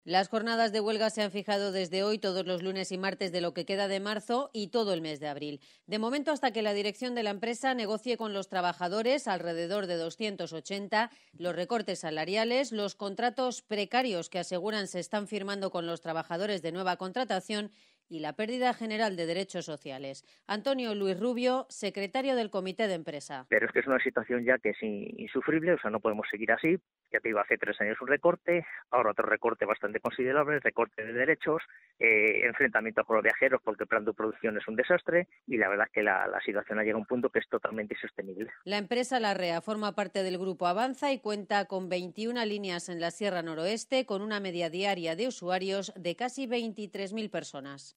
Las jornadas de huelga se han fijado desde hoy, todos los lunes y martes de lo que queda de marzo y todo el mes de abril. De momento, hasta que la dirección de la empresa negocie con los trabajadores, alrededor de 280, los recortes salariales, los contratos precarios que aseguran se están firmando con los trabajadores de nueva contratación y la pérdida general de derechos sociales. Antonio Luis Rubio, secretario del Comité de Empresa. Pero es que es una situación ya que es insufrible, o sea, no podemos seguir así. Ya te digo, hace 3 años un recorte, ahora otro recorte bastante considerable, recorte de derechos, enfrentamiento con los viajeros porque el plan de producción es un desastre y la verdad es que la situación ha llegado a un punto que es totalmente insostenible. La empresa Larrea forma parte del grupo Avanza y cuenta con 21 líneas en la Sierra Noroeste con una media diaria de usuarios de casi 23.000 personas.